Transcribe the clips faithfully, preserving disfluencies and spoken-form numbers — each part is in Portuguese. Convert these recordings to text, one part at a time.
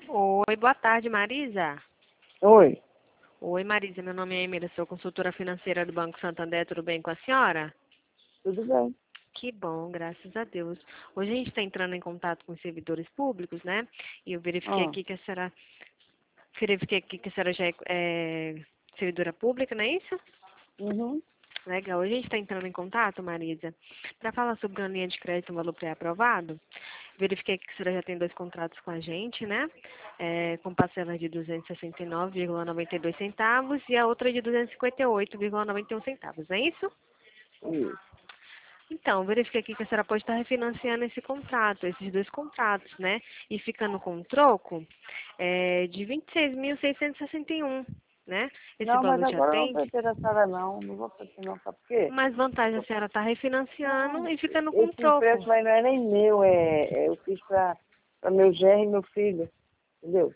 Oi, boa tarde, Marisa. Oi, Oi, Marisa, meu nome é Emília, sou consultora financeira do Banco Santander, tudo bem com a senhora? tudo bem? Que bom, graças a Deus. Hoje a gente está entrando em contato com os servidores públicos, né? E eu verifiquei Ah, aqui que a senhora, verifiquei aqui que a senhora já é, é servidora pública, não é isso? uhum, Legal. Hoje a gente está entrando em contato, Marisa, para falar sobre uma linha de crédito, um valor pré-aprovado. Verifiquei que a senhora já tem dois contratos com a gente, né? É, com parcelas de duzentos e sessenta e nove vírgula noventa e dois centavos e a outra de duzentos e cinquenta e oito vírgula noventa e um centavos, não é isso? isso. Então, verifiquei aqui que a senhora pode estar refinanciando esse contrato, esses dois contratos, né? E ficando com um troco é, de vinte e seis mil seiscentos e sessenta e um, né? Esse Não, mas valor te agora eu não estou atende? interessada não, não vou fazer não, sabe por quê? Mais vantagem a senhora está refinanciando Não, e ficando com um esse troco. empréstimo aí não é nem meu, é, é eu fiz para meu genro e meu filho, entendeu?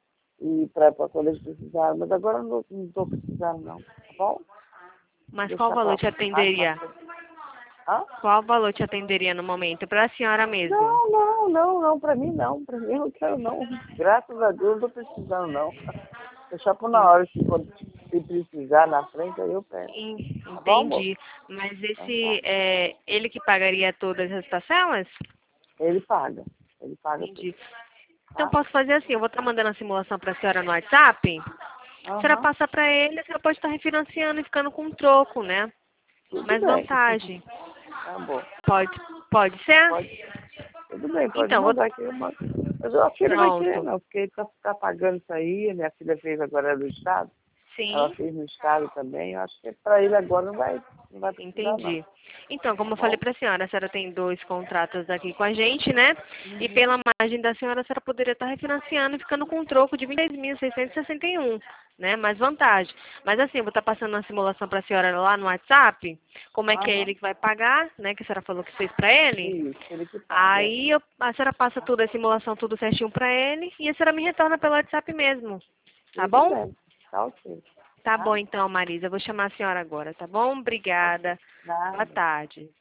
E para quando eles precisaram, mas agora eu não estou precisando não, tá bom? Mas qual Deixar valor para te mais para atenderia? frente. Hã? Qual valor te atenderia no momento? Para a senhora mesmo? Não, não, não, não, para mim não, para mim eu não quero não. Graças a Deus não estou precisando não. Deixar por na En- hora, se, quando, se precisar na frente, aí eu pego. en- Tá bom, amor? Entendi. Mas Então tá. esse é ele que pagaria todas as parcelas? Ele paga. Ele paga tudo, Entendi. Então tá? posso fazer assim, eu vou estar mandando a simulação para a senhora no WhatsApp. A senhora Aham. passa para ele, a senhora pode estar refinanciando e ficando com um troco, né? Tudo Mais bem. vantagem. Tá bom. Pode, pode ser? Pode. Tudo bem, pode Então, vou... mandar aqui. Eu mando. Mas eu acho que ele vai querer, Pronto. não, porque ele tá, tá pagando isso aí. A minha filha fez agora do Estado. Ela Sim. fez no Estado também. Eu acho que para ele agora não vai, não vai precisar, não. Entendi. Então, Tá como eu falei bom? para a senhora, a senhora tem dois contratos aqui com a gente, né? E Uhum. pela margem da senhora, a senhora poderia estar refinanciando e ficando com um troco de vinte e seis mil seiscentos e sessenta e um, né? Mais vantagem. Mas assim, eu vou estar passando uma simulação para a senhora lá no WhatsApp, como é que é Aham. ele que vai pagar, né? Que a senhora falou que fez para ele. Isso, ele que paga. É. Aí eu- a senhora passa tudo, a simulação tudo certinho para ele e a senhora me retorna pelo WhatsApp mesmo, tá Tudo bom? bem. Tá ok. Tá bom Tá? então, Marisa. Eu vou chamar a senhora agora, tá bom? Ok. Obrigada. Boa Nada. tarde.